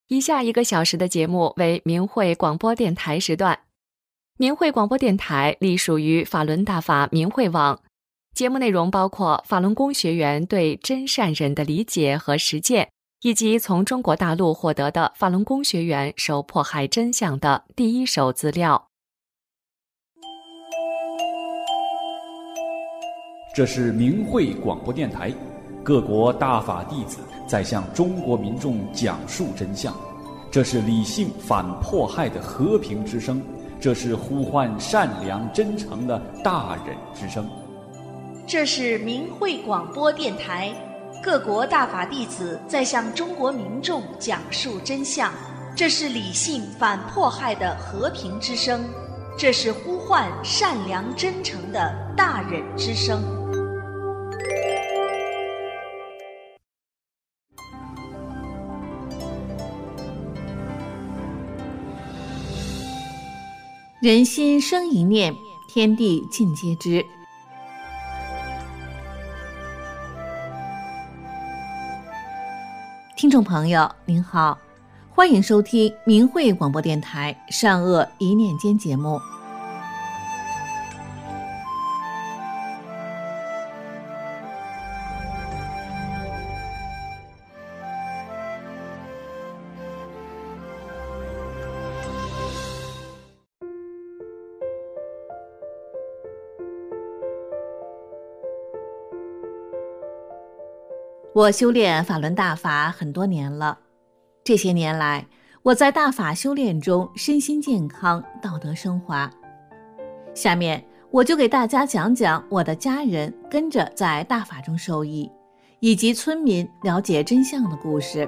以下1个小时的节目为明慧广播电台时段。明慧广播电台隶属于法轮大法明慧网，节目内容包括法轮功学员对真善忍的理解和实践，以及从中国大陆获得的法轮功学员受迫害真相的第一手资料。 这是明慧广播电台，各国大法弟子在向中国民众讲述真相，这是理性反迫害的和平之声，这是呼唤善良真诚的大忍之声。 这是明慧广播电台，各国大法弟子在向中国民众讲述真相，这是理性反迫害的和平之声，这是呼唤善良真诚的大忍之声。 人心生一念，天地尽皆知。听众朋友您好，欢迎收听明慧广播电台善恶一念间节目。我修炼法轮大法很多年了，这些年来，我在大法修炼中身心健康，道德升华。下面我就给大家讲讲我的家人跟着在大法中受益，以及村民了解真相的故事。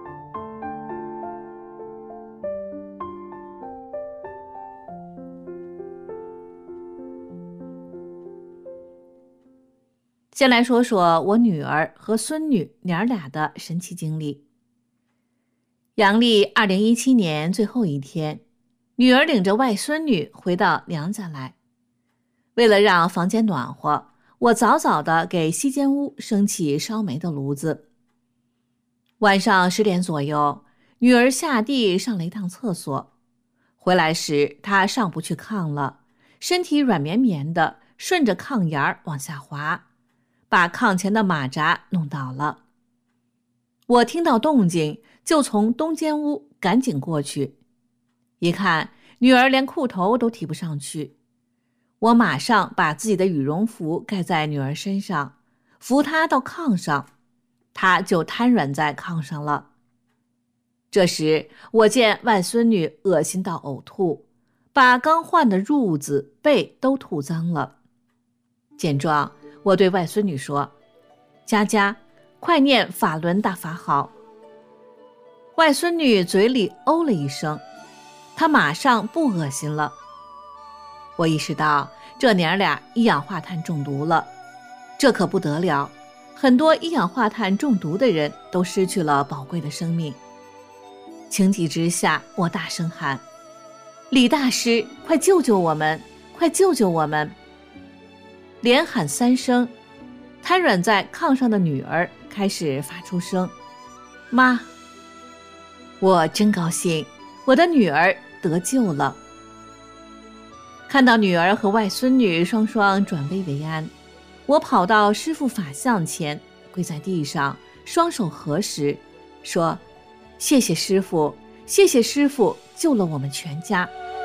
先来说说我女儿和孙女娘俩的神奇经历。阳历2017年最后一天，女儿领着外孙女回到娘家来。为了让房间暖和，我早早地给西间屋升起烧煤的炉子。晚上10点左右，女儿下地上了一趟厕所，回来时她上不去炕了，身体软绵绵的，顺着炕沿往下滑，把炕前的马扎弄倒了。我听到动静，就从东间屋赶紧过去，一看女儿连裤头都提不上去，我马上把自己的羽绒服盖在女儿身上，扶她到炕上，她就瘫软在炕上了。这时我见外孙女恶心到呕吐，把刚换的褥子被都吐脏了。见状，我对外孙女说：“佳佳，快念法轮大法好。”外孙女嘴里哦了一声，她马上不恶心了。我意识到这娘俩一氧化碳中毒了，这可不得了，很多一氧化碳中毒的人都失去了宝贵的生命。情急之下，我大声喊：“李大师，快救救我们，快救救我们！”连喊3声，瘫软在炕上的女儿开始发出声：“妈！”我真高兴，我的女儿得救了。看到女儿和外孙女双双转危为安，我跑到师父法像前，跪在地上，双手合十，说：“谢谢师父，谢谢师父救了我们全家。”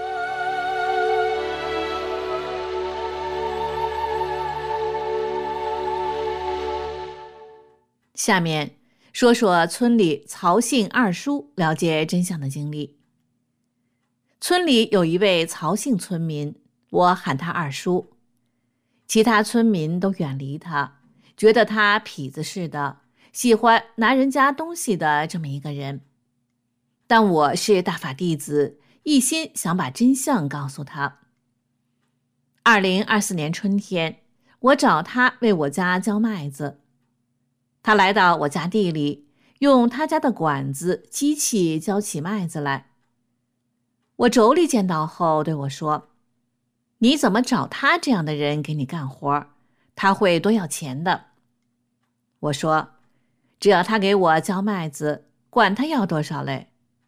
下面说说村里曹姓二叔了解真相的经历。村里有一位曹姓村民，我喊他二叔。其他村民都远离他，觉得他痞子似的，喜欢拿人家东西的这么一个人。但我是大法弟子，一心想把真相告诉他。2024年春天，我找他为我家浇麦子。他来到我家地里，用他家的管子、机器浇起麦子来。我妯娌见到后对我说：“你怎么找他这样的人给你干活？他会多要钱的。”我说：“只要他给我浇麦子，管他要多少嘞。”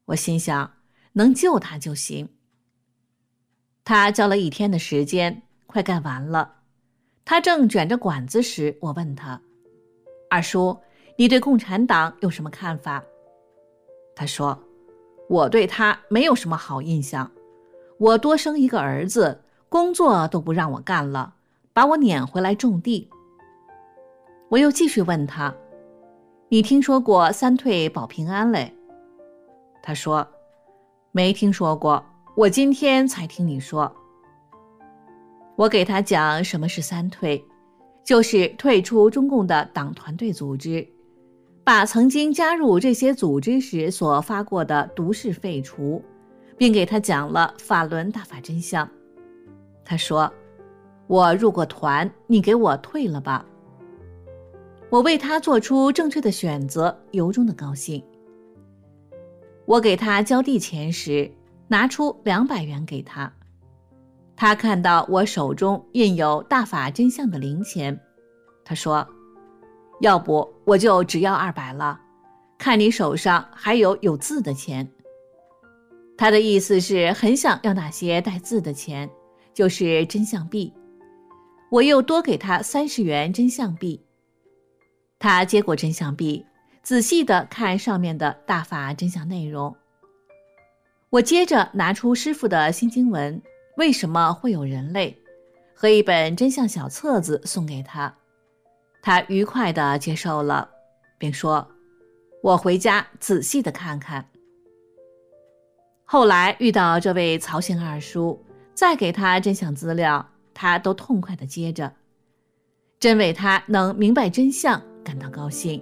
我心想，能救他就行。他教了1天的时间，快干完了。他正卷着管子时，我问他：“二叔，你对共产党有什么看法？”他说：“我对他没有什么好印象。我多生一个儿子，工作都不让我干了，把我撵回来种地。”我又继续问他：“你听说过3退保平安嘞？”他说：“没听说过，我今天才听你说。”我给他讲什么是3退，就是退出中共的党团队组织，把曾经加入这些组织时所发过的毒誓废除，并给他讲了法轮大法真相。他说：“我入过团，你给我退了吧。”我为他做出正确的选择，由衷的高兴。我给他交地钱时，拿出200元给他。他看到我手中印有大法真相的零钱，他说：“要不我就只要200了，看你手上还有字的钱。”他的意思是很想要那些带字的钱，就是真相币。我又多给他30元真相币。他接过真相币，仔细地看上面的大法真相内容。我接着拿出师父的心经文，为什么会有人类，和一本真相小册子送给他。他愉快地接受了，并说：“我回家仔细地看看。”后来遇到这位曹姓二叔，再给他真相资料，他都痛快地接着，真为他能明白真相感到高兴。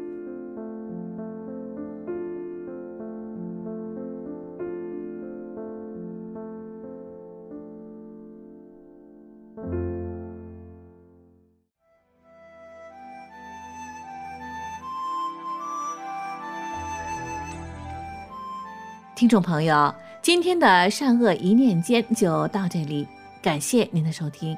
听众朋友，今天的善恶一念间就到这里，感谢您的收听。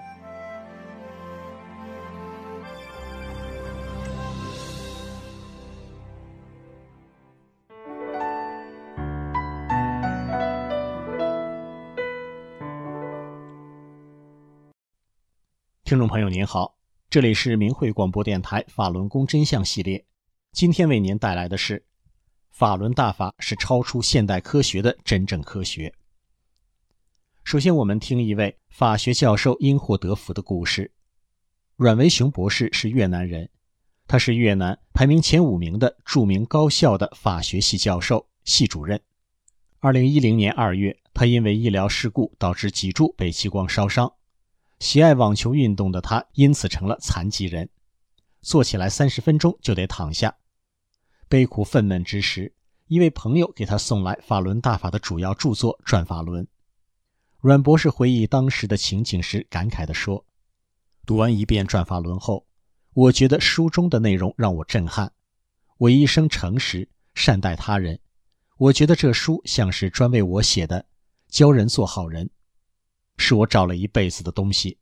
听众朋友您好，这里是明慧广播电台法轮功真相系列，今天为您带来的是法轮大法是超出现代科学的真正科学。首先我们听一位法学教授因祸得福的故事。阮维雄博士是越南人，他是越南排名前5名的著名高校的法学系教授、系主任。2010年2月，他因为医疗事故导致脊柱被激光烧伤，喜爱网球运动的他因此成了残疾人，坐起来30分钟就得躺下。悲苦愤懑之时，一位朋友给他送来法轮大法的主要著作《转法轮》。阮博士回忆当时的情景时感慨地说：“读完一遍《转法轮》后，我觉得书中的内容让我震撼。我一生诚实，善待他人。我觉得这书像是专为我写的，教人做好人，是我找了一辈子的东西。”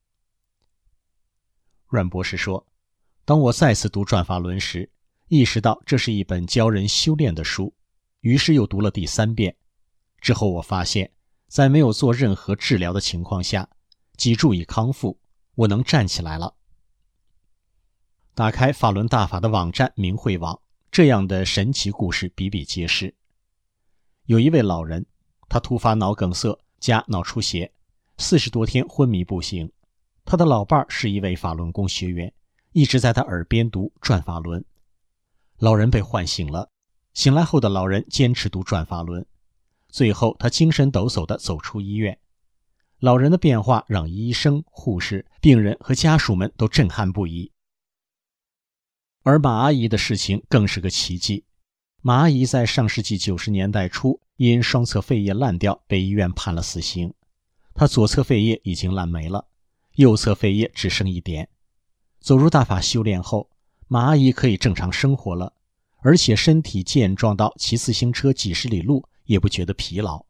阮博士说：“当我再次读《转法轮》时，意识到这是一本教人修炼的书，于是又读了第3遍。之后我发现，在没有做任何治疗的情况下，脊柱已康复，我能站起来了。”打开法轮大法的网站明慧网，这样的神奇故事比比皆是。有一位老人，他突发脑梗塞加脑出血，40多天昏迷不醒。他的老伴是一位法轮功学员，一直在他耳边读《转法轮》。老人被唤醒了，醒来后的老人坚持读《转法轮》，最后他精神抖擞地走出医院。老人的变化让医生、护士、病人和家属们都震撼不已。而马阿姨的事情更是个奇迹。马阿姨在上世纪90年代初因双侧肺叶烂掉被医院判了死刑，她左侧肺叶已经烂没了，右侧肺叶只剩1点。走入大法修炼后，马阿姨可以正常生活了，而且身体健壮到骑自行车几十里路也不觉得疲劳。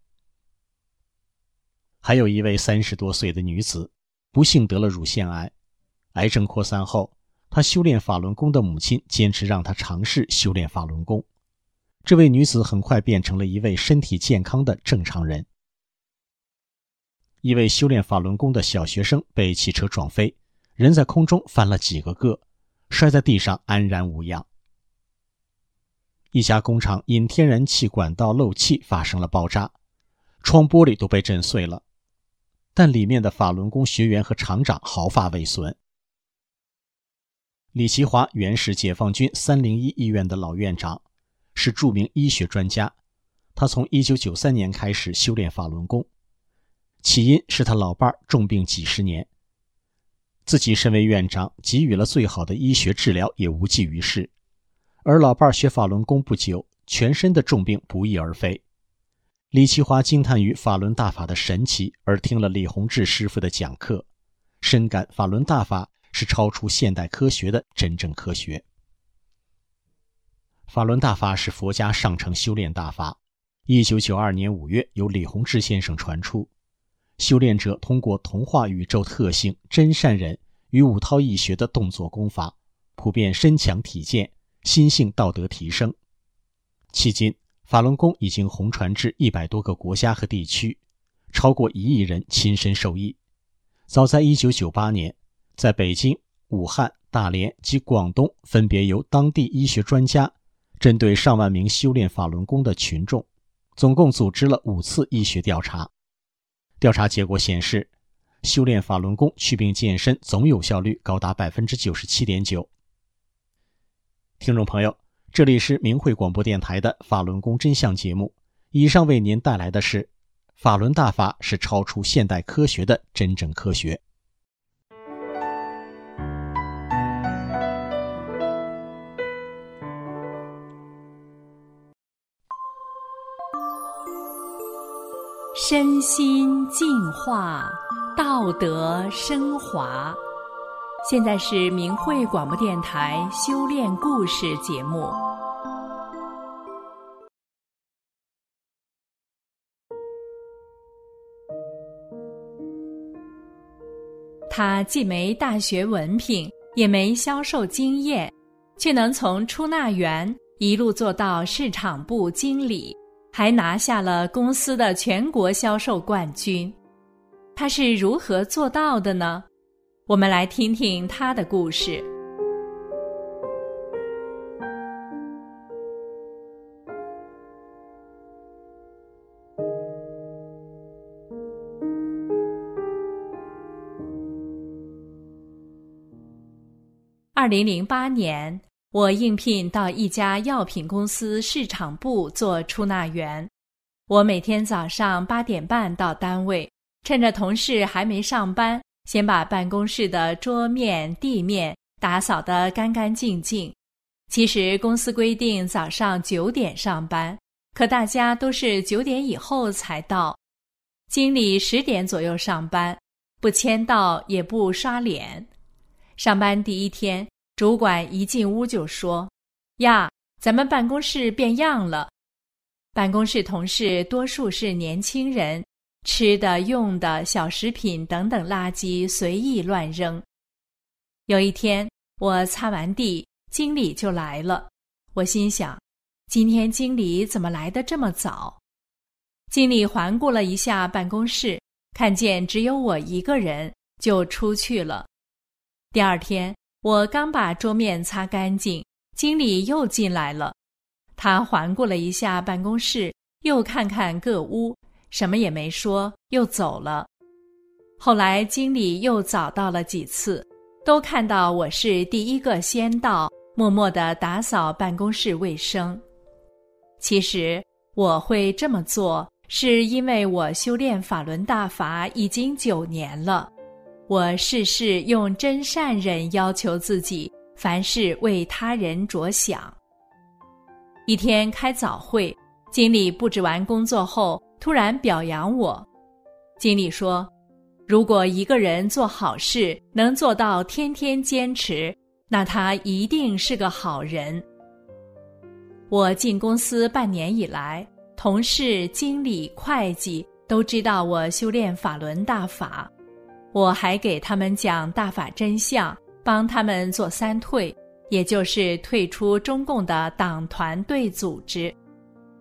还有一位30多岁的女子，不幸得了乳腺癌，癌症扩散后，她修炼法轮功的母亲坚持让她尝试修炼法轮功。 这位女子很快变成了一位身体健康的正常人。一位修炼法轮功的小学生被汽车撞飞，人在空中翻了几个个，摔在地上安然无恙。一家工厂因天然气管道漏气发生了爆炸，窗玻璃都被震碎了，但里面的法轮功学员和厂长毫发未损。李奇华原是解放军301医院的老院长，是著名医学专家。他从1993年开始修炼法轮功，起因是他老伴儿重病几十年，自己身为院长，给予了最好的医学治疗也无济于事，而老伴儿学法轮功不久，全身的重病不翼而飞。李奇华惊叹于法轮大法的神奇，而听了李洪志师傅的讲课，深感法轮大法是超出现代科学的真正科学。法轮大法是佛家上乘修炼大法，1992年5月由李洪志先生传出。修炼者通过同化宇宙特性真善忍与五韬易学的动作功法，普遍身强体健，心性道德提升。迄今法轮功已经红传至100多个国家和地区，超过1亿人亲身受益。早在1998年，在北京、武汉、大连及广东分别由当地医学专家针对上万名修炼法轮功的群众，总共组织了5次医学调查。调查结果显示，修炼法轮功祛病健身总有效率高达 97.9%。 听众朋友，这里是明慧广播电台的法轮功真相节目，以上为您带来的是法轮大法是超出现代科学的真正科学。 身心净化，道德升华。现在是明慧广播电台修炼故事节目。他既没大学文凭，也没销售经验，却能从出纳员一路做到市场部经理，还拿下了公司的全国销售冠军。他是如何做到的呢？我们来听听他的故事。2008年，我应聘到一家药品公司市场部做出纳员。我每天早上8点半到单位，趁着同事还没上班，先把办公室的桌面、地面打扫得干干净净。其实公司规定早上9点上班，可大家都是9点以后才到。经理10点左右上班，不签到也不刷脸。上班第一天，主管一进屋就说：“呀，咱们办公室变样了。”办公室同事多数是年轻人，吃的、用的、小食品等等垃圾随意乱扔。有一天，我擦完地，经理就来了。我心想，今天经理怎么来得这么早？经理环顾了一下办公室，看见只有我一个人，就出去了。第二天，我刚把桌面擦干净，经理又进来了。他环顾了一下办公室，又看看各屋，什么也没说，又走了。后来经理又早到了几次，都看到我是第一个先到，默默地打扫办公室卫生。其实我会这么做，是因为我修炼法轮大法已经9年了。我事事用真善忍要求自己，凡事为他人着想。一天开早会，经理布置完工作后，突然表扬我。经理说，如果一个人做好事能做到天天坚持，那他一定是个好人。我进公司半年以来，同事、经理、会计都知道我修炼法轮大法。我还给他们讲大法真相，帮他们做3退，也就是退出中共的党团队组织，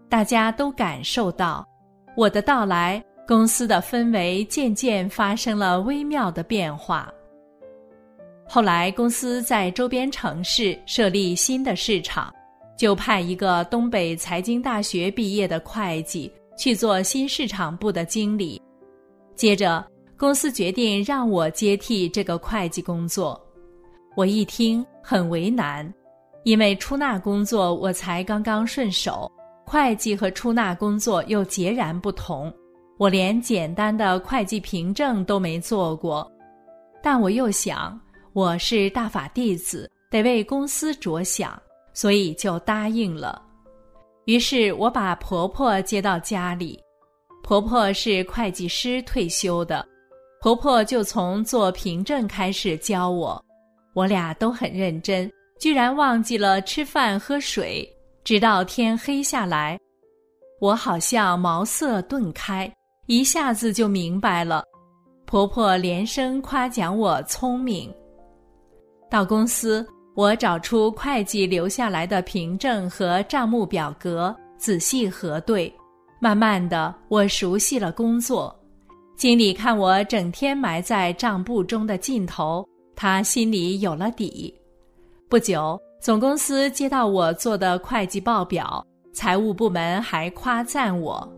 大家都感受到我的到来，公司的氛围渐渐发生了微妙的变化。后来公司在周边城市设立新的市场，就派一个东北财经大学毕业的会计去做新市场部的经理。接着公司决定让我接替这个会计工作。我一听很为难，因为出纳工作我才刚刚顺手，会计和出纳工作又截然不同，我连简单的会计凭证都没做过。但我又想，我是大法弟子，得为公司着想，所以就答应了。于是我把婆婆接到家里，婆婆是会计师退休的，婆婆就从做凭证开始教我。我俩都很认真，居然忘记了吃饭喝水，直到天黑下来。我好像茅塞顿开，一下子就明白了。婆婆连声夸奖我聪明。到公司，我找出会计留下来的凭证和账目表格，仔细核对。慢慢的，我熟悉了工作。经理看我整天埋在账簿中的劲头，他心里有了底。不久，总公司接到我做的会计报表，财务部门还夸赞我。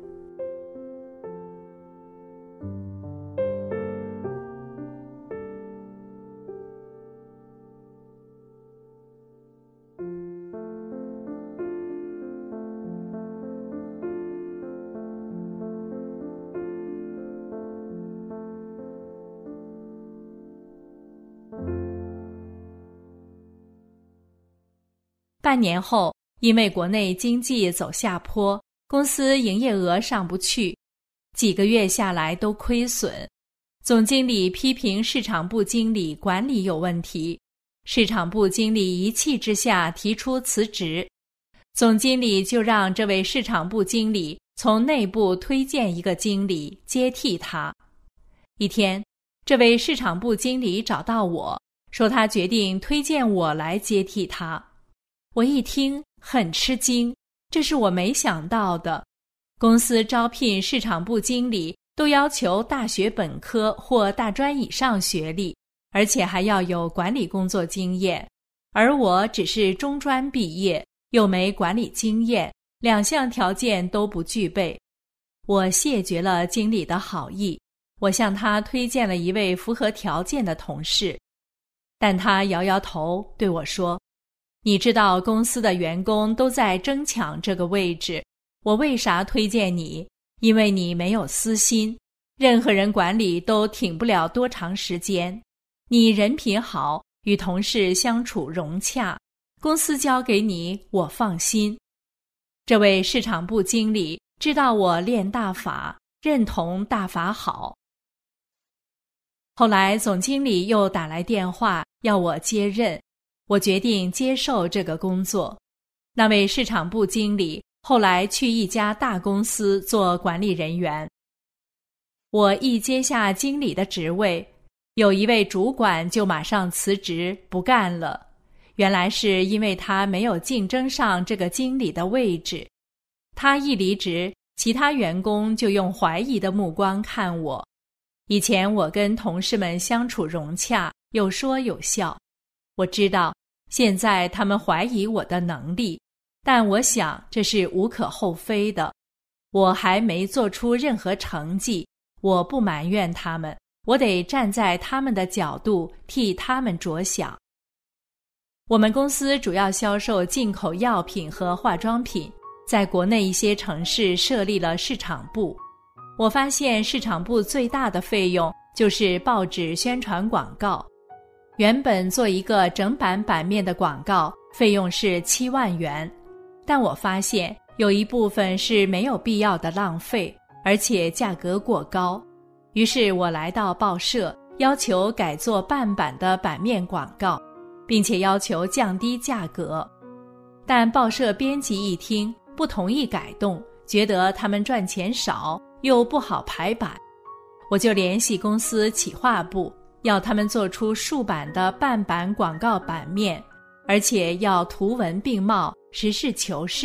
半年后，因为国内经济走下坡，公司营业额上不去，几个月下来都亏损。总经理批评市场部经理管理有问题，市场部经理一气之下提出辞职。总经理就让这位市场部经理从内部推荐一个经理接替他。一天，这位市场部经理找到我，说他决定推荐我来接替他。我一听很吃惊，这是我没想到的。公司招聘市场部经理都要求大学本科或大专以上学历，而且还要有管理工作经验，而我只是中专毕业，又没管理经验，两项条件都不具备。我谢绝了经理的好意，我向他推荐了一位符合条件的同事，但他摇摇头对我说，你知道公司的员工都在争抢这个位置，我为啥推荐你？因为你没有私心，任何人管理都挺不了多长时间。你人品好，与同事相处融洽，公司交给你，我放心。这位市场部经理知道我练大法，认同大法好。后来总经理又打来电话要我接任，我决定接受这个工作。那位市场部经理后来去一家大公司做管理人员。我一接下经理的职位，有一位主管就马上辞职不干了。原来是因为他没有竞争上这个经理的位置。他一离职，其他员工就用怀疑的目光看我。以前我跟同事们相处融洽，有说有笑。我知道现在他们怀疑我的能力，但我想这是无可厚非的。我还没做出任何成绩，我不埋怨他们，我得站在他们的角度替他们着想。我们公司主要销售进口药品和化妆品，在国内一些城市设立了市场部。我发现市场部最大的费用就是报纸宣传广告。原本做一个整版版面的广告费用是7万元，但我发现有一部分是没有必要的浪费，而且价格过高。于是我来到报社，要求改做半版的版面广告，并且要求降低价格。但报社编辑一听，不同意改动，觉得他们赚钱少，又不好排版。我就联系公司企划部，要他们做出数版的半版广告版面，而且要图文并茂，实事求是，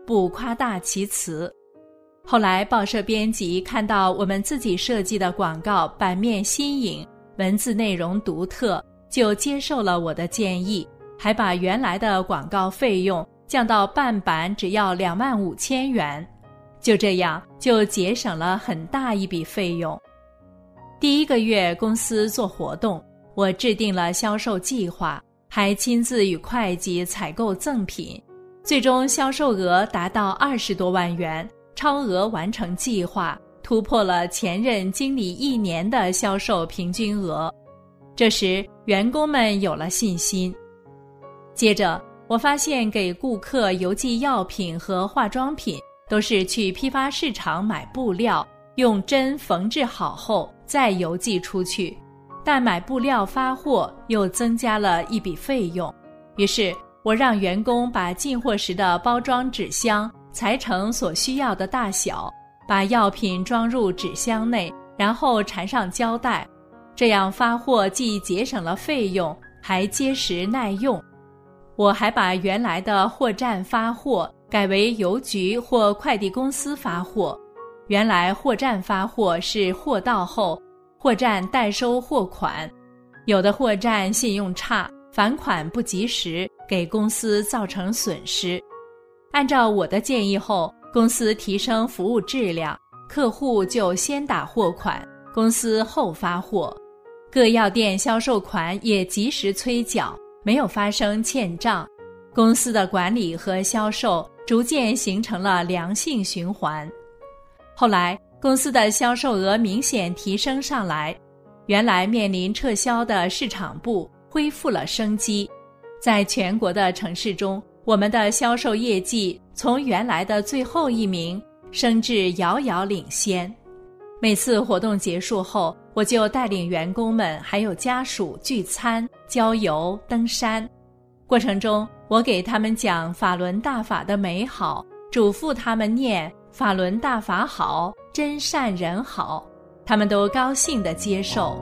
不夸大其词。后来报社编辑看到我们自己设计的广告版面新颖，文字内容独特，就接受了我的建议，还把原来的广告费用降到半版，只要25000元。就这样就节省了很大一笔费用。第1个月公司做活动，我制定了销售计划，还亲自与会计采购赠品，最终销售额达到20多万元，超额完成计划，突破了前任经理1年的销售平均额。这时员工们有了信心。接着我发现给顾客邮寄药品和化妆品都是去批发市场买布料，用针缝制好后再邮寄出去，但买布料发货又增加了一笔费用。于是我让员工把进货时的包装纸箱裁成所需要的大小，把药品装入纸箱内，然后缠上胶带，这样发货既节省了费用，还结实耐用。我还把原来的货站发货改为邮局或快递公司发货。原来货站发货是货到后，货站代收货款，有的货站信用差，返款不及时，给公司造成损失。按照我的建议后，公司提升服务质量，客户就先打货款，公司后发货。各药店销售款也及时催缴，没有发生欠账。公司的管理和销售逐渐形成了良性循环。后来公司的销售额明显提升上来，原来面临撤销的市场部恢复了生机。在全国的城市中，我们的销售业绩从原来的最后1名升至遥遥领先。每次活动结束后，我就带领员工们还有家属聚餐、郊游、登山。过程中，我给他们讲法轮大法的美好，嘱咐他们念法轮大法好，真善人好，他们都高兴地接受。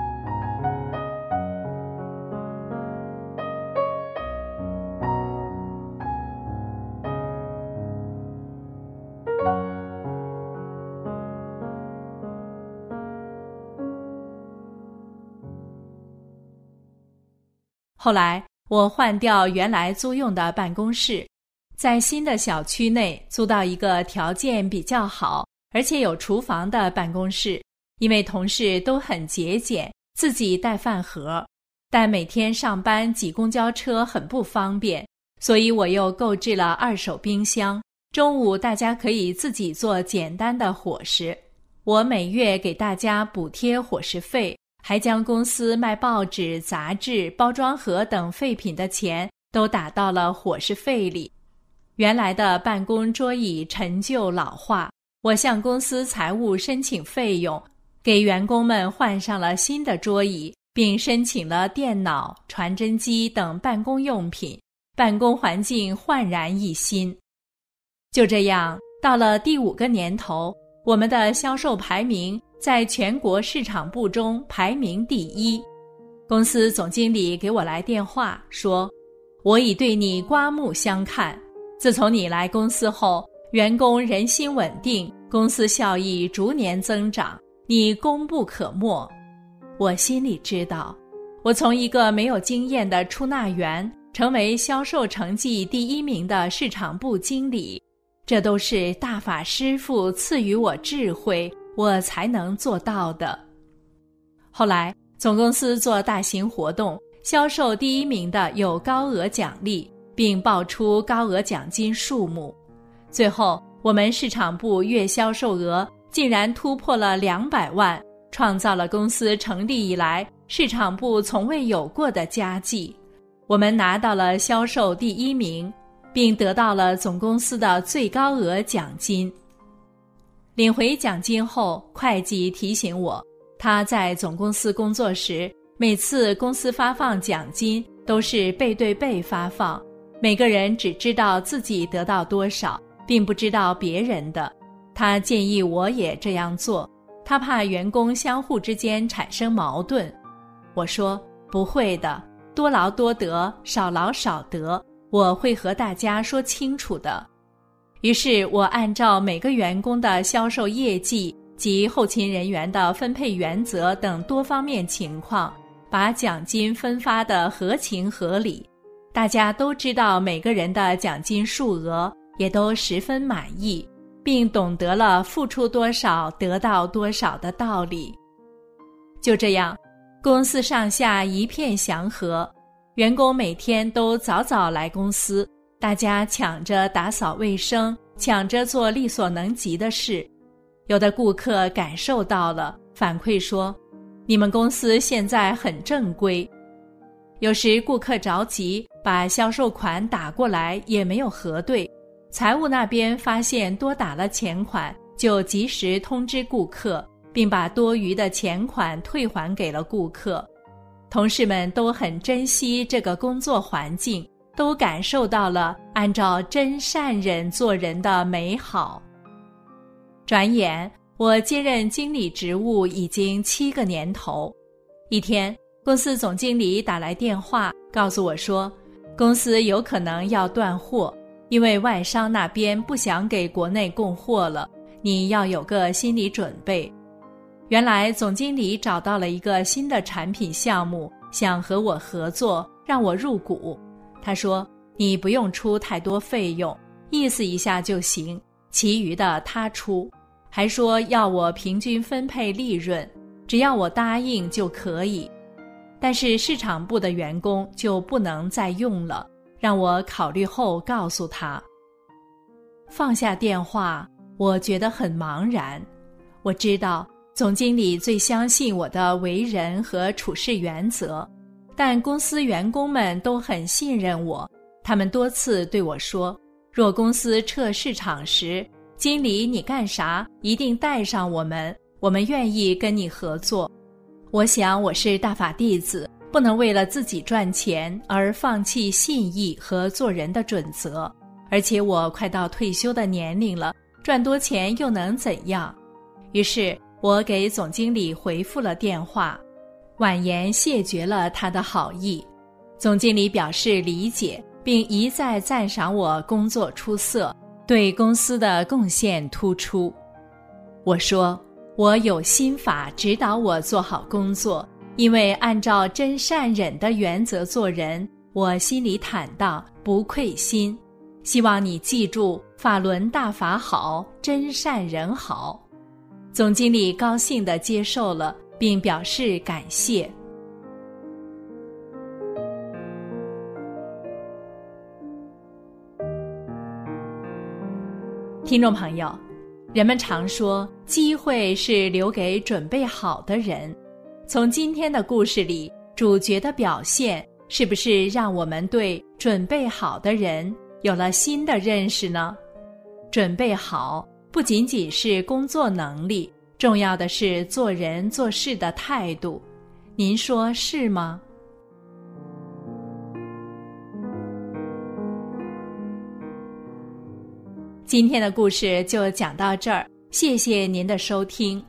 后来我换掉原来租用的办公室，在新的小区内租到一个条件比较好而且有厨房的办公室，因为同事都很节俭，自己带饭盒，但每天上班挤公交车很不方便，所以我又购置了2手冰箱，中午大家可以自己做简单的伙食。我每月给大家补贴伙食费，还将公司卖报纸、杂志、包装盒等废品的钱都打到了伙食费里。原来的办公桌椅陈旧老化，我向公司财务申请费用，给员工们换上了新的桌椅，并申请了电脑、传真机等办公用品，办公环境焕然一新。就这样，到了第5个年头，我们的销售排名在全国市场部中排名第1。公司总经理给我来电话说，我已对你刮目相看，自从你来公司后，员工人心稳定，公司效益逐年增长，你功不可没。我心里知道，我从一个没有经验的出纳员成为销售成绩第1名的市场部经理，这都是大法师父赐予我智慧，我才能做到的。后来总公司做大型活动，销售第1名的有高额奖励，并报出高额奖金数目。最后我们市场部月销售额竟然突破了200万，创造了公司成立以来市场部从未有过的佳绩。我们拿到了销售第1名，并得到了总公司的最高额奖金。领回奖金后，会计提醒我，他在总公司工作时，每次公司发放奖金都是背对背发放，每个人只知道自己得到多少，并不知道别人的。他建议我也这样做，他怕员工相互之间产生矛盾。我说，不会的，多劳多得，少劳少得，我会和大家说清楚的。 于是我按照每个员工的销售业绩及后勤人员的分配原则等多方面情况，把奖金分发得合情合理，大家都知道每个人的奖金数额，也都十分满意，并懂得了付出多少得到多少的道理。就这样，公司上下一片祥和，员工每天都早早来公司，大家抢着打扫卫生，抢着做力所能及的事。有的顾客感受到了，反馈说，你们公司现在很正规。有时顾客着急，把销售款打过来也没有核对，财务那边发现多打了钱款，就及时通知顾客，并把多余的钱款退还给了顾客。同事们都很珍惜这个工作环境，都感受到了按照真善忍做人的美好。转眼我接任经理职务已经7个年头。一天，公司总经理打来电话告诉我说，公司有可能要断货，因为外商那边不想给国内供货了，你要有个心理准备。原来总经理找到了一个新的产品项目，想和我合作，让我入股。他说，你不用出太多费用，意思一下就行，其余的他出。还说要我平均分配利润，只要我答应就可以。但是市场部的员工就不能再用了，让我考虑后告诉他。放下电话，我觉得很茫然。我知道总经理最相信我的为人和处事原则，但公司员工们都很信任我，他们多次对我说，若公司撤市场时，经理你干啥一定带上我们愿意跟你合作。我想我是大法弟子，不能为了自己赚钱而放弃信义和做人的准则，而且我快到退休的年龄了，赚多钱又能怎样？于是我给总经理回复了电话，婉言谢绝了他的好意。总经理表示理解，并一再赞赏我工作出色，对公司的贡献突出。我说，我有心法指导我做好工作，因为按照真善忍的原则做人，我心里坦荡，不愧心。希望你记住，法轮大法好，真善人好。总经理高兴地接受了，并表示感谢。听众朋友，人们常说机会是留给准备好的人。从今天的故事里，主角的表现是不是让我们对准备好的人有了新的认识呢？准备好不仅仅是工作能力，重要的是做人做事的态度。您说是吗？今天的故事就讲到这儿，谢谢您的收听。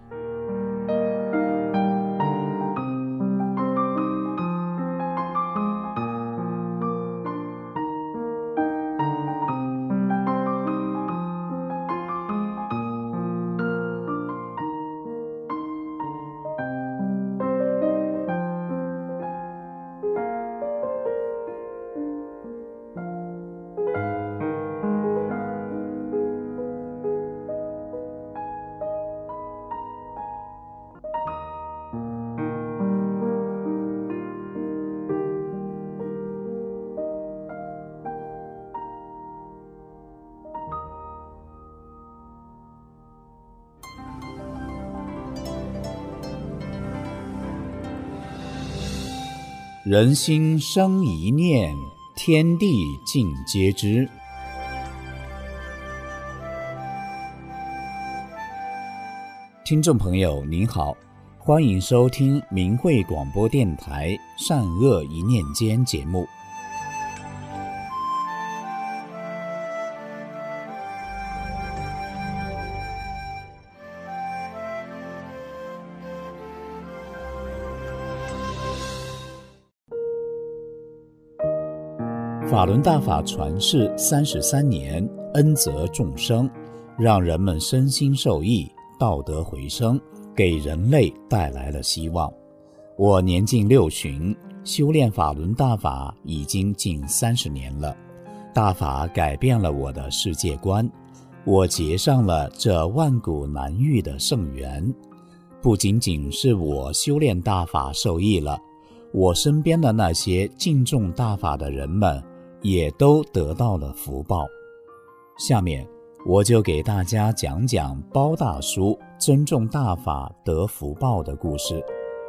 人心生一念，天地尽皆知。听众朋友您好，欢迎收听明慧广播电台善恶一念间节目。 法轮大法传世33年，恩泽众生，让人们身心受益，道德回升，给人类带来了希望。我年近60，修炼法轮大法已经近30年了。大法改变了我的世界观，我结上了这万古难遇的圣缘。不仅仅是我修炼大法受益了，我身边的那些敬重大法的人们也都得到了福报。下面我就给大家讲讲包大叔尊重大法得福报的故事。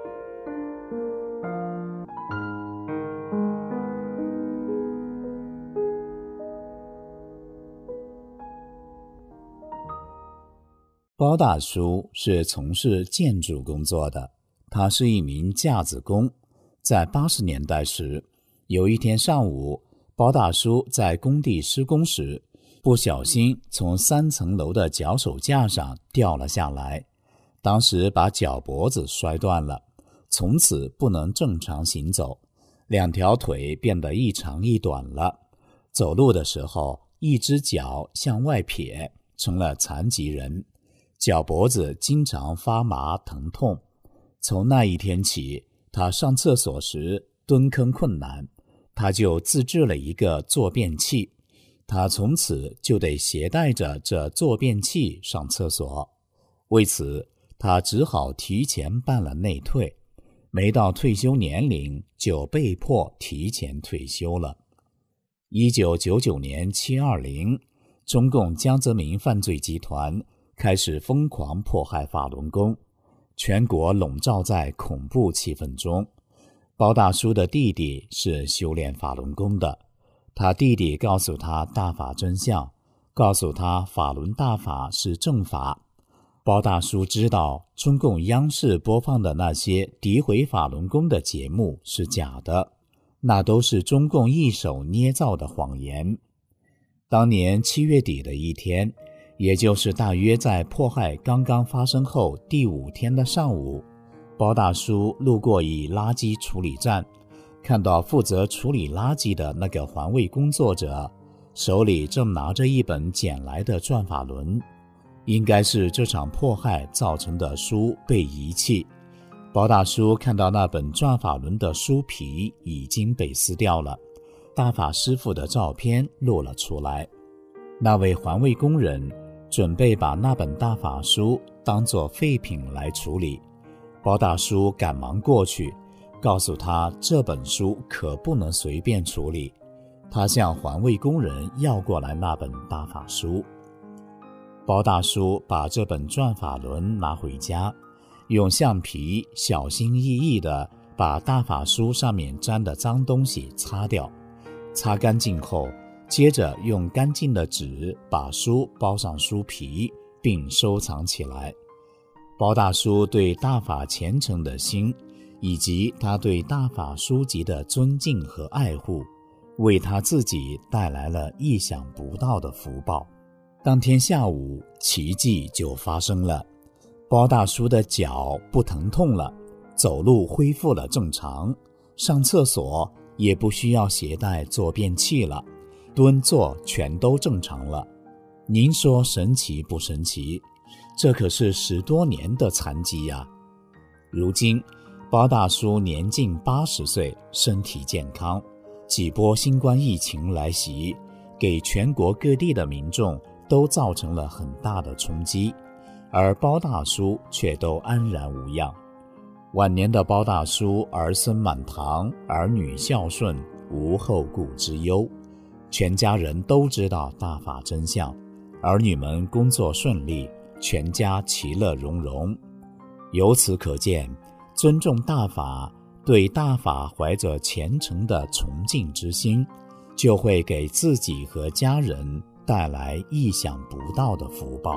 包大叔是从事建筑工作的，他是一名架子工。在80年代时，有一天上午，包大叔在工地施工时，不小心从3层楼的脚手架上掉了下来，当时把脚脖子摔断了，从此不能正常行走，2条腿变得一长一短了，走路的时候一只脚向外撇，成了残疾人，脚脖子经常发麻疼痛。从那一天起，他上厕所时蹲坑困难，他就自制了一个坐便器，他从此就得携带着这坐便器上厕所。为此，他只好提前办了内退，没到退休年龄就被迫提前退休了。1999年720，中共江泽民犯罪集团开始疯狂迫害法轮功，全国笼罩在恐怖气氛中。包大叔的弟弟是修炼法轮功的，他弟弟告诉他大法真相，告诉他法轮大法是正法。包大叔知道中共央视播放的那些诋毁法轮功的节目是假的，那都是中共一手捏造的谎言。当年7月底的一天，也就是大约在迫害刚刚发生后第5天的上午，包大叔路过一垃圾处理站，看到负责处理垃圾的那个环卫工作者手里正拿着一本捡来的转法轮，应该是这场迫害造成的书被遗弃。包大叔看到那本转法轮的书皮已经被撕掉了，大法师父的照片露了出来。那位环卫工人准备把那本大法书当作废品来处理，包大叔赶忙过去，告诉他这本书可不能随便处理。他向环卫工人要过来那本大法书。包大叔把这本转法轮拿回家，用橡皮小心翼翼地把大法书上面沾的脏东西擦掉，擦干净后，接着用干净的纸把书包上书皮，并收藏起来。包大叔对大法虔诚的心，以及他对大法书籍的尊敬和爱护，为他自己带来了意想不到的福报。当天下午，奇迹就发生了，包大叔的脚不疼痛了，走路恢复了正常，上厕所也不需要携带坐便器了，蹲坐全都正常了。您说神奇不神奇？这可是10多年的残疾呀！如今包大叔年近80岁，身体健康。几波新冠疫情来袭，给全国各地的民众都造成了很大的冲击，而包大叔却都安然无恙。晚年的包大叔儿孙满堂，儿女孝顺，无后顾之忧，全家人都知道大法真相，儿女们工作顺利，全家其乐融融。由此可见，尊重大法，对大法怀着虔诚的崇敬之心，就会给自己和家人带来意想不到的福报。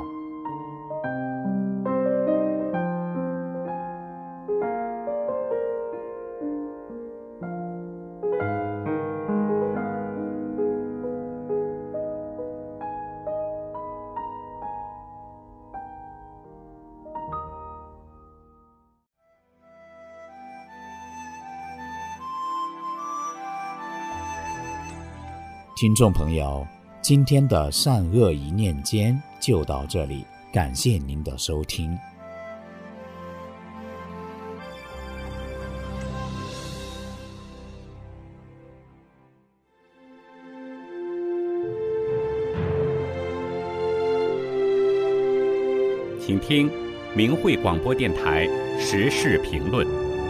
听众朋友，今天的善恶一念间就到这里，感谢您的收听。 请听明慧广播电台时事评论。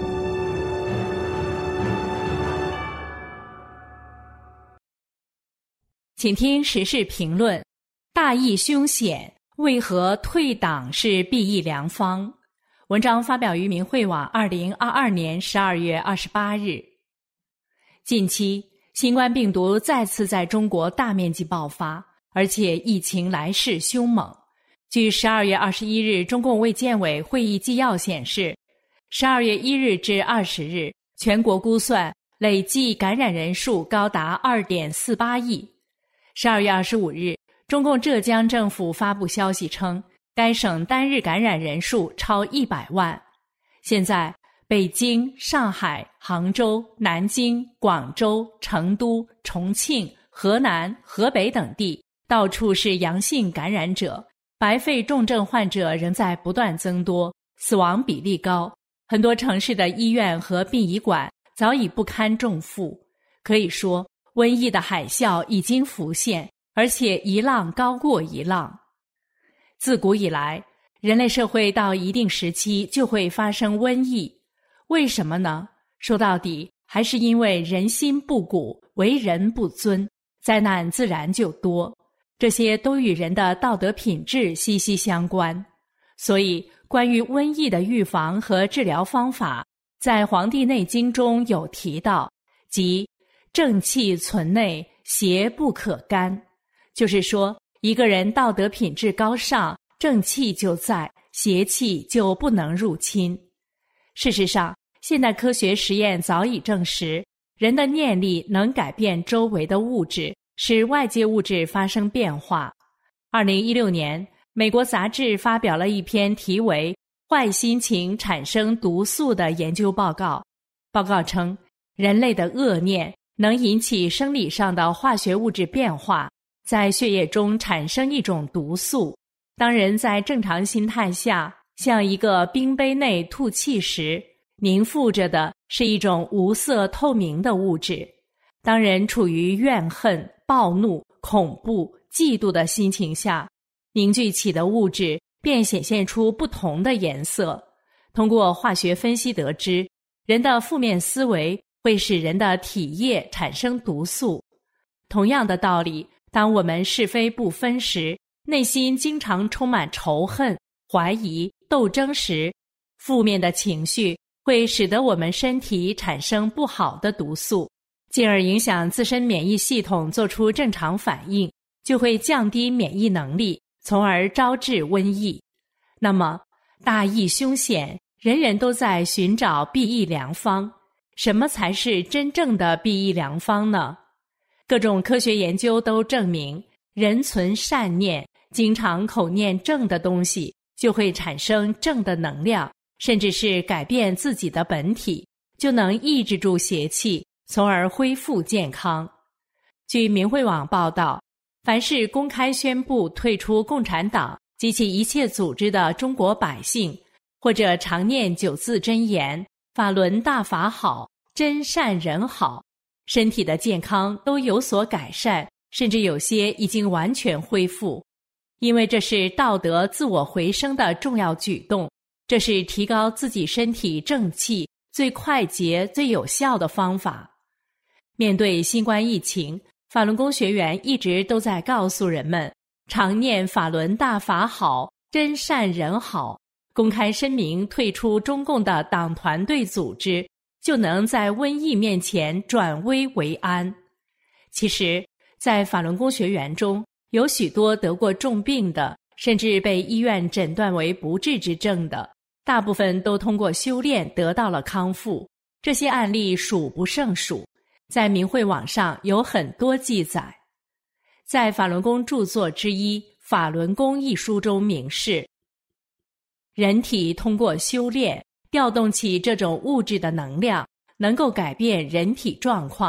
请听时事评论：大义凶险，为何退党是避疫良方？文章发表于明慧网2022年12月28日。近期，新冠病毒再次在中国大面积爆发，而且疫情来势凶猛。据12月21日中共卫健委会议纪要显示，12月1日至20日，全国估算累计感染人数高达 2.48 亿。12月25日，中共浙江政府发布消息称，该省单日感染人数超100万。现在，北京、上海、杭州、南京、广州、成都、重庆、河南、河北等地到处是阳性感染者，白肺重症患者仍在不断增多，死亡比例高，很多城市的医院和殡仪馆早已不堪重负。可以说，瘟疫的海啸已经浮现，而且一浪高过一浪。自古以来，人类社会到一定时期就会发生瘟疫，为什么呢？说到底，还是因为人心不古，为人不尊，灾难自然就多。这些都与人的道德品质息息相关。所以，关于瘟疫的预防和治疗方法，在《黄帝内经》中有提到，即正气存内，邪不可干。就是说，一个人道德品质高尚，正气就在，邪气就不能入侵。事实上，现代科学实验早已证实，人的念力能改变周围的物质，使外界物质发生变化。2016年，美国杂志发表了一篇题为《坏心情产生毒素》的研究报告。报告称，人类的恶念能引起生理上的化学物质变化，在血液中产生一种毒素。当人在正常心态下向一个冰杯内吐气时，凝附着的是一种无色透明的物质。当人处于怨恨、暴怒、恐怖、嫉妒的心情下，凝聚起的物质便显现出不同的颜色。通过化学分析得知，人的负面思维会使人的体液产生毒素。同样的道理，当我们是非不分时，内心经常充满仇恨、怀疑、斗争时，负面的情绪会使得我们身体产生不好的毒素，进而影响自身免疫系统做出正常反应，就会降低免疫能力，从而招致瘟疫。那么，大义凶险，人人都在寻找避疫良方。什么才是真正的避疫良方呢？各种科学研究都证明，人存善念，经常口念正的东西，就会产生正的能量，甚至是改变自己的本体，就能抑制住邪气，从而恢复健康。据明慧网报道，凡是公开宣布退出共产党及其一切组织的中国百姓，或者常念9字真言，法轮大法好，真善人好，身体的健康都有所改善，甚至有些已经完全恢复。因为这是道德自我回升的重要举动，这是提高自己身体正气最快捷、最有效的方法。面对新冠疫情，法轮功学员一直都在告诉人们，常念法轮大法好，真善人好，公开声明退出中共的党团队组织，就能在瘟疫面前转危为安。其实，在法轮功学员中，有许多得过重病的，甚至被医院诊断为不治之症的，大部分都通过修炼得到了康复。这些案例数不胜数，在明慧网上有很多记载。在法轮功著作之一《法轮功》一书中明示，人体通过修炼调动起这种物质的能量，能够改变人体状况，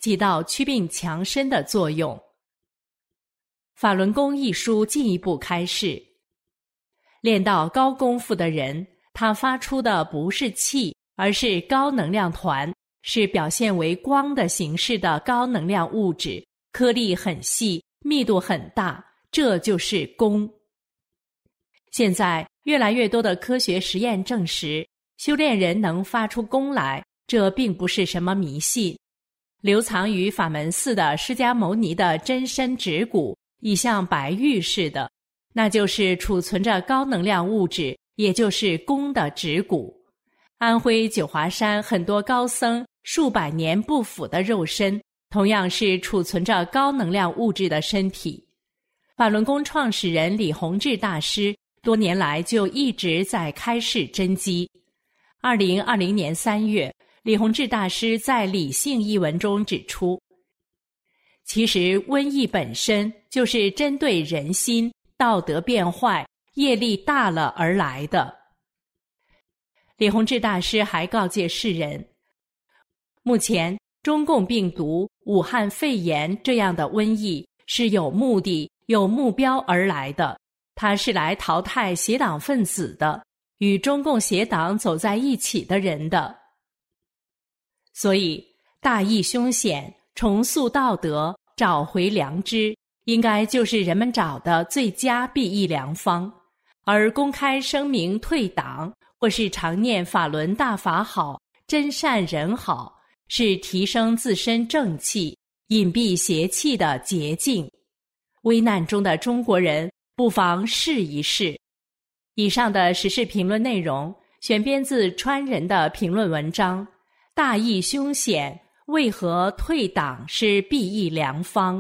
起到祛病强身的作用。法轮功一书进一步开示，练到高功夫的人，他发出的不是气，而是高能量团，是表现为光的形式的高能量物质，颗粒很细，密度很大，这就是功。现在越来越多的科学实验证实，修炼人能发出功来，这并不是什么迷信。留藏于法门寺的释迦牟尼的真身指骨，已像白玉似的，那就是储存着高能量物质，也就是功的指骨。安徽九华山很多高僧数百年不腐的肉身，同样是储存着高能量物质的身体。法轮功创始人李洪志大师多年来就一直在开示真机。2020年3月，李洪志大师在《理性》一文中指出，其实瘟疫本身就是针对人心道德变坏、业力大了而来的。李洪志大师还告诫世人，目前中共病毒、武汉肺炎这样的瘟疫是有目的、有目标而来的，它是来淘汰邪党分子的，与中共邪党走在一起的人的。所以大义凶险，重塑道德，找回良知，应该就是人们找的最佳裨益良方。而公开声明退党，或是常念法轮大法好，真善人好，是提升自身正气、隐蔽邪气的捷径。危难中的中国人不妨试一试。以上的时事评论内容选编自川人的评论文章，大义凶险，为何退党是裨益良方？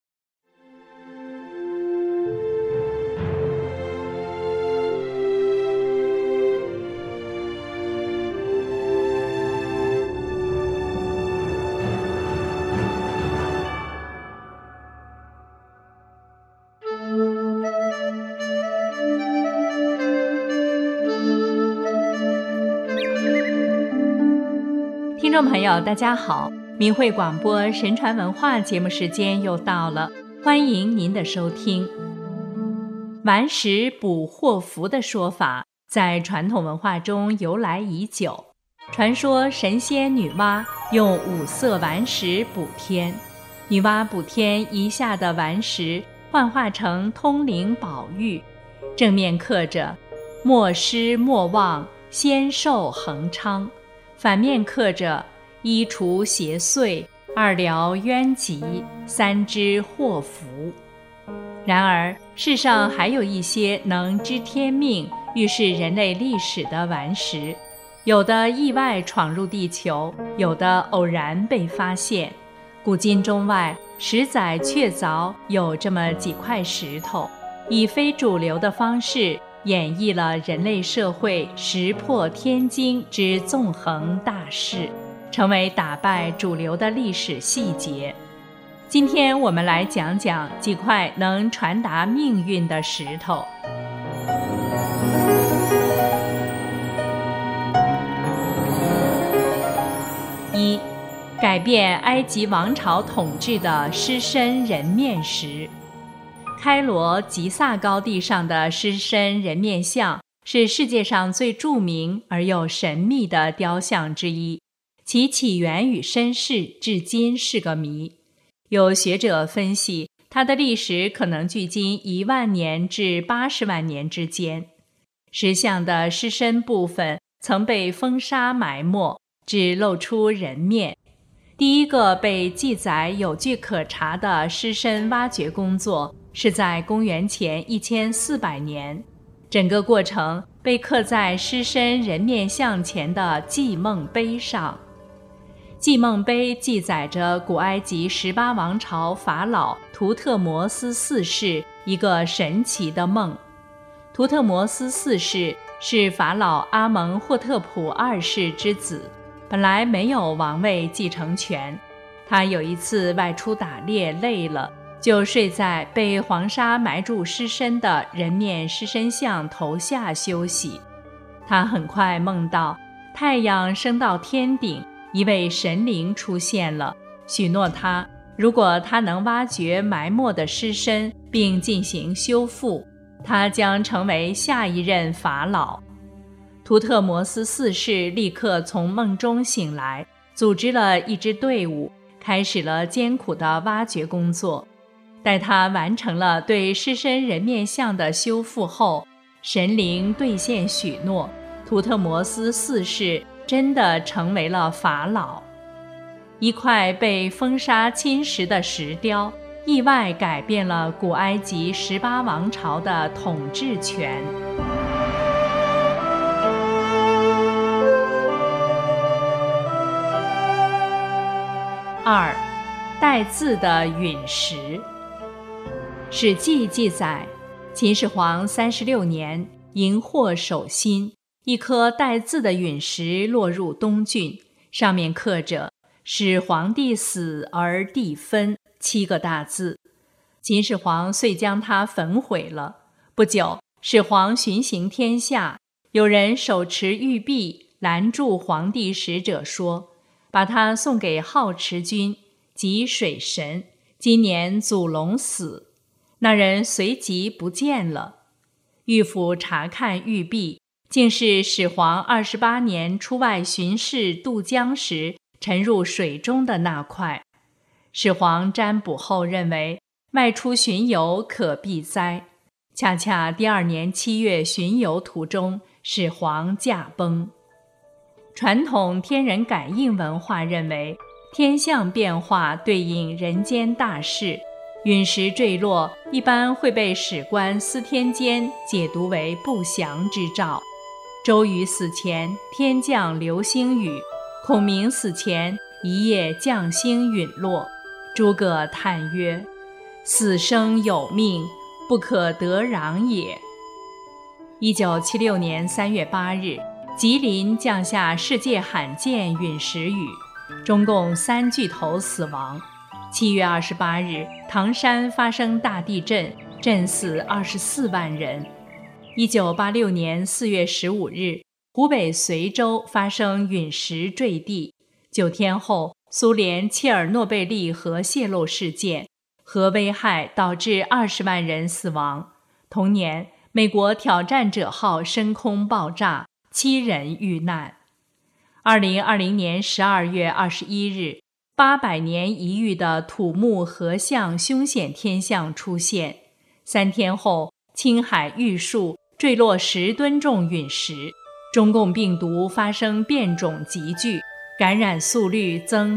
听众朋友大家好，明慧广播神传文化节目时间又到了，欢迎您的收听。顽石补祸福的说法在传统文化中由来已久，传说神仙女娲用五色顽石补天，女娲补天遗下的顽石幻化成通灵宝玉，正面刻着莫失莫忘，仙寿恒昌，反面刻着一除邪祟，二疗冤疾，三知祸福。然而世上还有一些能知天命、预示人类历史的顽石，有的意外闯入地球，有的偶然被发现。古今中外，实载确凿有这么几块石头，以非主流的方式演绎了人类社会石破天惊之纵横大势，成为打败主流的历史细节。今天我们来讲讲几块能传达命运的石头。一、改变埃及王朝统治的狮身人面石。开罗吉萨高地上的狮身人面像是世界上最著名而又神秘的雕像之一，其起源与身世至今是个谜。有学者分析，它的历史可能距今1万年至80万年之间。石像的狮身部分曾被风沙埋没，只露出人面。第一个被记载有据可查的狮身挖掘工作是在公元前1400年，整个过程被刻在狮身人面像前的祭梦碑上。祭梦碑记载着古埃及18王朝法老图特摩斯4世一个神奇的梦。图特摩斯4世是法老阿蒙霍特普2世之子，本来没有王位继承权。他有一次外出打猎累了，就睡在被黄沙埋住尸身的人面狮身像头下休息。他很快梦到太阳升到天顶，一位神灵出现了， 许诺他，如果他能挖掘埋没的尸身并进行修复，他将成为下一任法老。图特摩斯四世立刻从梦中醒来，组织了一支队伍，开始了艰苦的挖掘工作。待他完成了对狮身人面像的修复后，神灵兑现许诺，图特摩斯四世真的成为了法老。一块被风沙侵蚀的石雕，意外改变了古埃及18王朝的统治权。2. 带字的陨石。史记记载，秦始皇36年，荧惑守心，一颗带字的陨石落入东郡，上面刻着“使皇帝死而地分”7个大字。秦始皇遂将它焚毁了。不久，始皇巡行天下，有人手持玉璧拦住皇帝使者说，把它送给好持君，即水神，今年祖龙死。那人随即不见了。御府查看玉璧，竟是始皇28年出外巡视渡江时沉入水中的那块。始皇占卜后认为，外出巡游可避灾。恰恰第2年7月巡游途中，始皇驾崩。传统天人感应文化认为，天象变化对应人间大事，陨石坠落一般会被史官司天监解读为不祥之兆。周瑜死前天降流星雨，孔明死前一夜将星陨落。诸葛叹曰：“死生有命，不可得攘也。”1976年3月8日，吉林降下世界罕见陨石雨，中共3巨头死亡。7月28日，唐山发生大地震，震死24万人。1986年4月15日，湖北随州发生陨石坠地。9天后，苏联切尔诺贝利核泄漏事件，核危害导致20万人死亡。同年，美国挑战者号升空爆炸，7人遇难。2020年12月21日，800年一遇的土木合相凶险天象出现。3天后，青海玉树坠落10吨重陨石，中共病毒发生变种急剧，感染速率增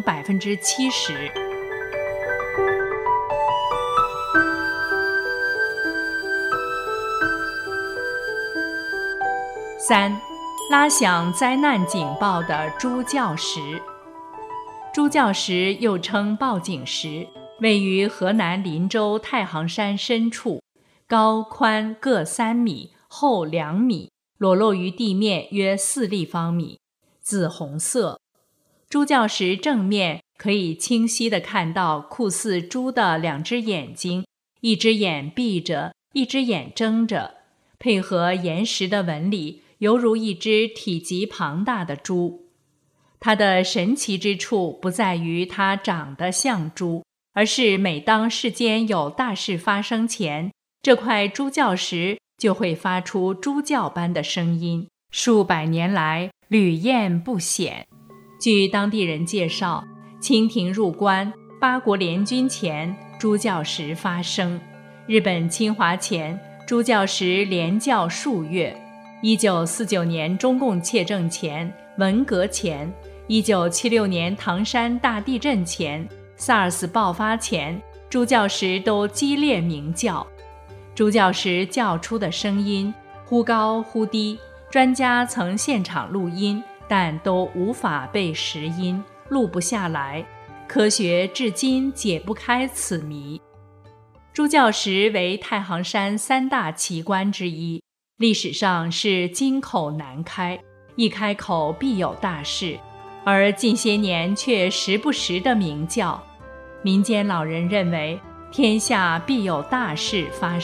70%。3. 拉响灾难警报的猪叫石。猪叫石又称报警石，位于河南林州太行山深处，高宽各3米，厚2米，裸露于地面约4立方米，紫红色。猪叫石正面可以清晰地看到酷似猪的2只眼睛，一只眼闭着，一只眼睁着，配合岩石的纹理，犹如一只体积庞大的猪。它的神奇之处不在于它长得像猪，而是每当世间有大事发生前，这块猪叫石就会发出猪叫般的声音，数百年来屡验不鲜。据当地人介绍，清廷入关、八国联军前，猪叫石发声；日本侵华前，猪叫石连叫数月。1949年中共窃政前、文革前、1976年唐山大地震前、SARS 爆发前，猪叫石都激烈鸣叫。猪叫石叫出的声音忽高忽低，专家曾现场录音，但都无法被实音，录不下来。科学至今解不开此谜。猪叫石为太行山3大奇观之一，历史上是金口难开，一开口必有大事，而近些年却时不时的鸣叫。民间老人认为，天下必有大事发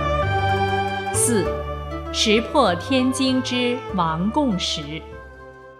生。4. 石破天惊之王贡石。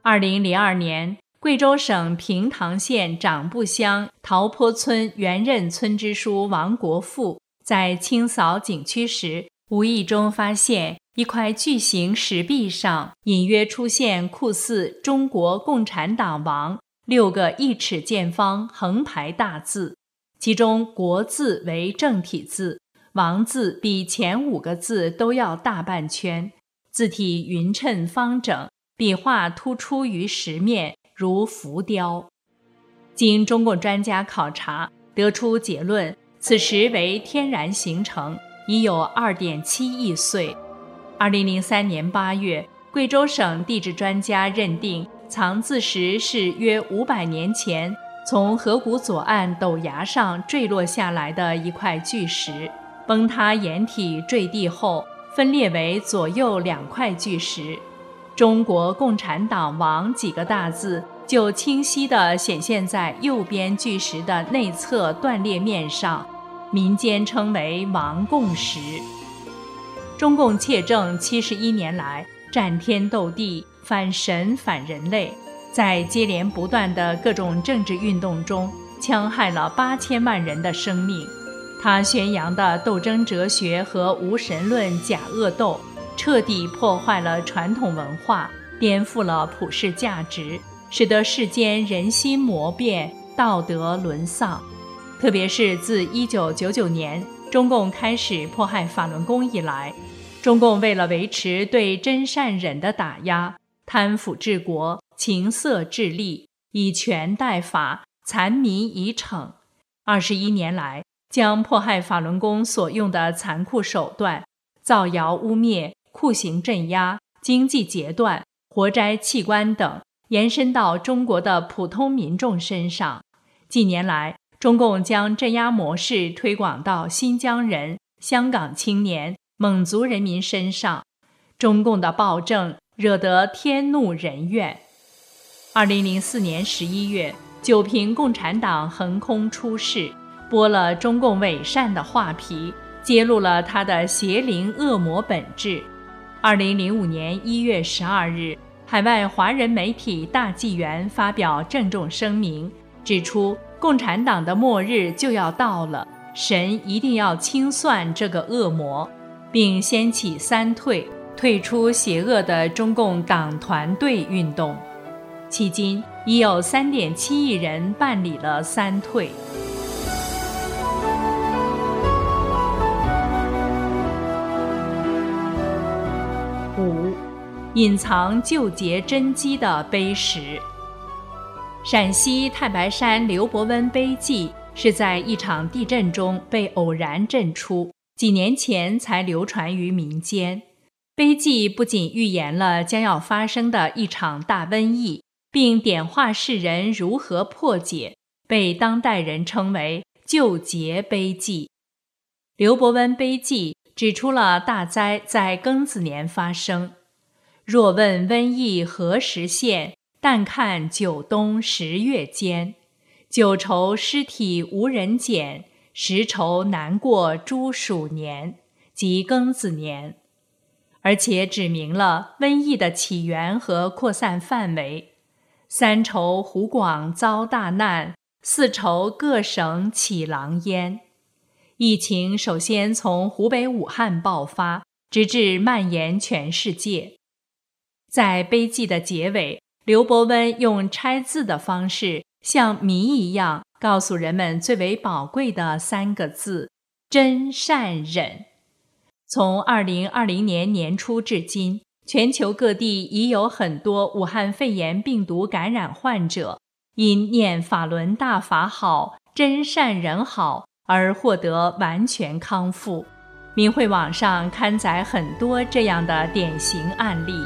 2002年，贵州省平塘县长布乡桃坡村原任村支书王国富在清扫景区时，无意中发现一块巨型石壁上隐约出现酷似中国共产党王6个1尺见方横排大字，其中国字为正体字，王字比前5个字都要大半圈，字体匀称方整，笔画突出于石面，如浮雕。经中共专家考察，得出结论，此石为天然形成，已有 2.7 亿岁。2003年8月，贵州省地质专家认定藏字石是约500年前从河谷左岸陡崖上坠落下来的一块巨石，崩塌掩体坠地后分裂为左右2块巨石，中国共产党王几个大字就清晰地显现在右边巨石的内侧断裂面上，民间称为王共石。中共窃政71年来，战天斗地，反神反人类，在接连不断的各种政治运动中，戕害了8000万人的生命。他宣扬的斗争哲学和无神论假恶斗，彻底破坏了传统文化，颠覆了普世价值，使得世间人心魔变，道德沦丧。特别是自1999年中共开始迫害法轮功以来，中共为了维持对真善忍的打压，贪腐治国，情色治吏，以权代法，残民以惩。21年来，将迫害法轮功所用的残酷手段，造谣污蔑、酷刑镇压、经济截断、活摘器官等，延伸到中国的普通民众身上。近年来，中共将镇压模式推广到新疆人、香港青年、蒙族人民身上，中共的暴政惹得天怒人怨。2004年11月，九平共产党横空出世，剥了中共伪善的画皮，揭露了他的邪灵恶魔本质。2005年1月12日，海外华人媒体大纪元发表郑重声明，指出共产党的末日就要到了，神一定要清算这个恶魔，并掀起3退，退出邪恶的中共党团队运动。迄今已有 3.7 亿人办理了3退。5. 隐藏救劫真迹的碑石。陕西太白山刘伯温碑记是在一场地震中被偶然震出，几年前才流传于民间。碑记不仅预言了将要发生的一场大瘟疫，并点化世人如何破解，被当代人称为救劫碑记。刘伯温碑记指出了大灾在庚子年发生。若问瘟疫何时现，但看九冬10月间。九愁尸体无人捡，十愁难过猪鼠年，即庚子年。而且指明了瘟疫的起源和扩散范围。3愁湖广遭大难，4愁各省起狼烟。疫情首先从湖北武汉爆发，直至蔓延全世界。在碑记的结尾，刘伯温用拆字的方式，像谜一样告诉人们最为宝贵的3个字：真善忍。从2020年年初至今，全球各地已有很多武汉肺炎病毒感染患者，因念法轮大法好，真善忍好而获得完全康复。明慧网上刊载很多这样的典型案例。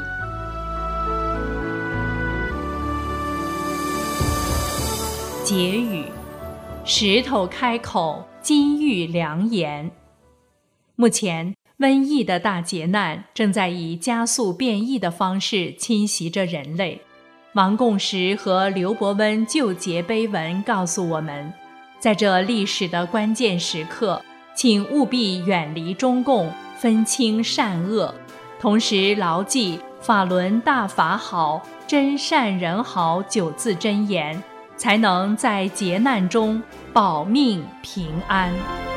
结语：石头开口，金玉良言。目前瘟疫的大劫难正在以加速变异的方式侵袭着人类。王共石和刘伯温救劫碑文告诉我们，在这历史的关键时刻，请务必远离中共，分清善恶，同时牢记法轮大法好， 真善人好9字真言，才能在劫难中保命平安。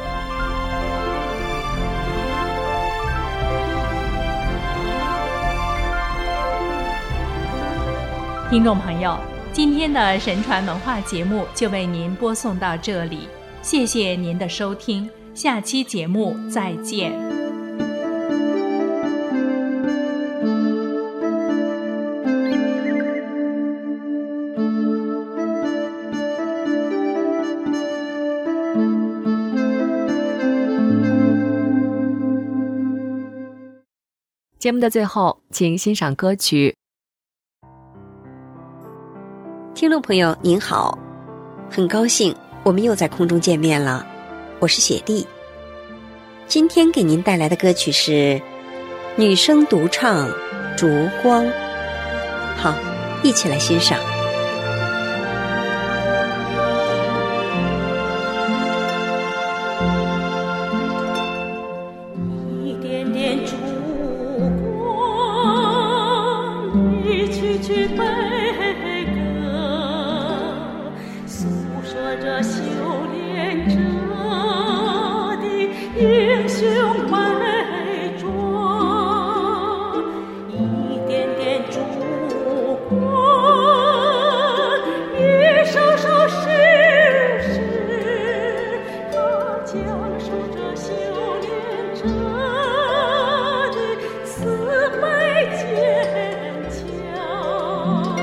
听众朋友，今天的神传文化节目就为您播送到这里，谢谢您的收听，下期节目再见。 节目的最后，请欣赏歌曲。 听众朋友您好，很高兴我们又在空中见面了，我是雪莉。今天给您带来的歌曲是女声独唱《烛光》，好，一起来欣赏。 一点点烛光，一曲曲悲着修炼者的英雄美壮，一点点烛光，一首首诗诗，它讲述着修炼者的慈悲坚强。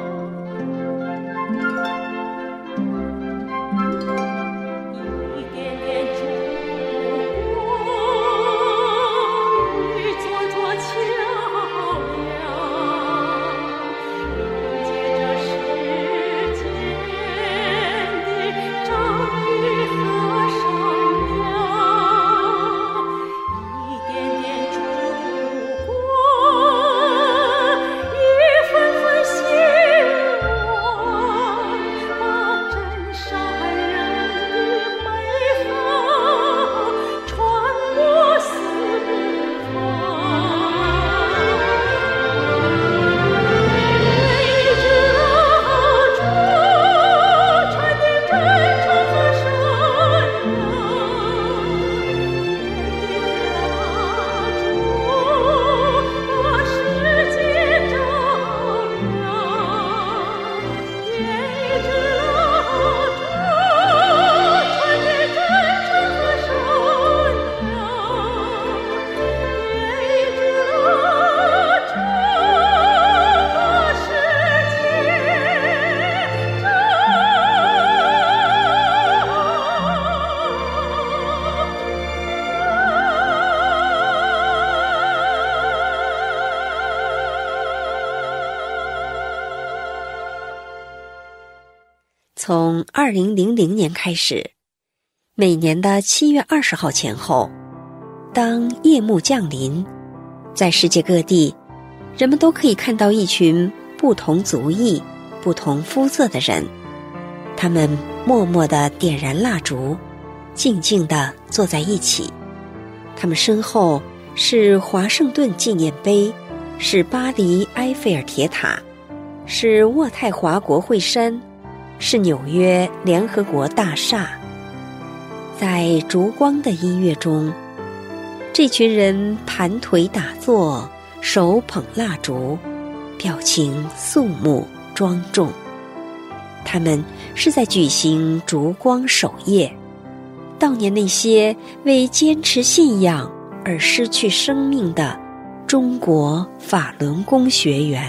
从2000年开始，每年的7月20号前后，当夜幕降临，在世界各地，人们都可以看到一群不同族裔、不同肤色的人，他们默默地点燃蜡烛，静静地坐在一起。他们身后是华盛顿纪念碑，是巴黎埃菲尔铁塔，是渥太华国会山，是纽约联合国大厦。在烛光的音乐中，这群人盘腿打坐，手捧蜡烛，表情肃穆庄重。他们是在举行烛光守夜，悼念那些为坚持信仰而失去生命的中国法轮功学员。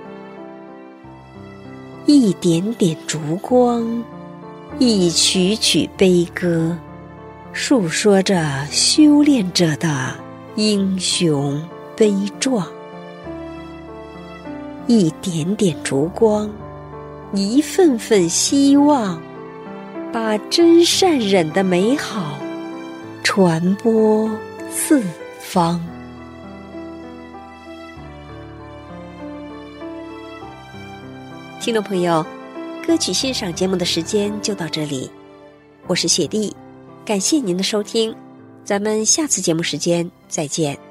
一点点烛光，一曲曲悲歌，述说着修炼者的英雄悲壮。一点点烛光，一份份希望，把真善忍的美好传播四方。听众朋友，歌曲欣赏节目的时间就到这里，我是雪莉，感谢您的收听，咱们下次节目时间再见。